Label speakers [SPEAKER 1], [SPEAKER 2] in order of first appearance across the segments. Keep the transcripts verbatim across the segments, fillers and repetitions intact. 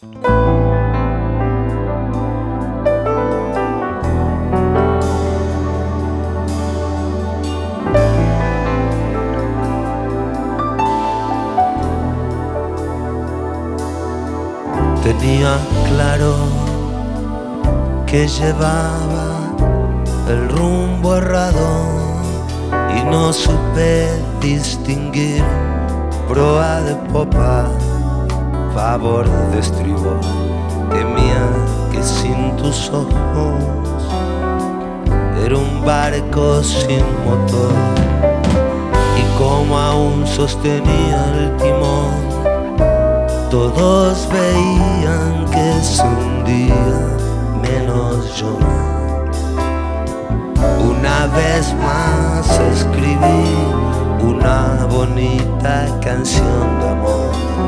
[SPEAKER 1] Tenía claro que llevaba el rumbo errado y no supe distinguir proa de popa, favor de estribor. Temía que sin tus ojos era un barco sin motor, y como aún sostenía el timón, todos veían que se hundía, menos yo. Una vez más escribí una bonita canción de amor.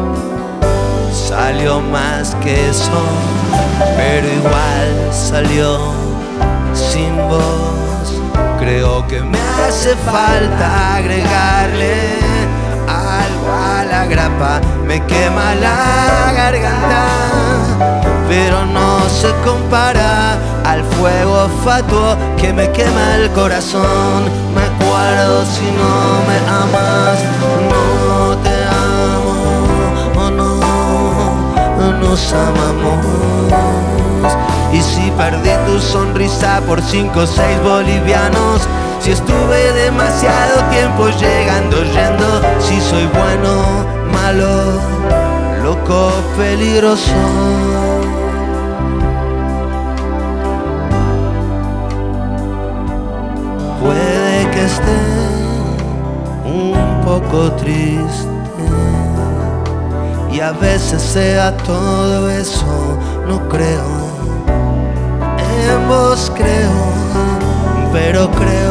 [SPEAKER 1] Salió más que eso, pero igual salió sin voz. Creo que me hace falta agregarle algo a la grapa, me quema la garganta, pero no se compara al fuego fatuo que me quema el corazón. Me acuerdo si no me amas, no te amo, o no, nos amamos. Y si perdí tu sonrisa por cinco o seis bolivianos, si estuve demasiado tiempo llegando, yendo, si soy bueno, malo, loco, peligroso. Puede que esté un poco triste y a veces sea todo eso, no creo, en vos creo, pero creo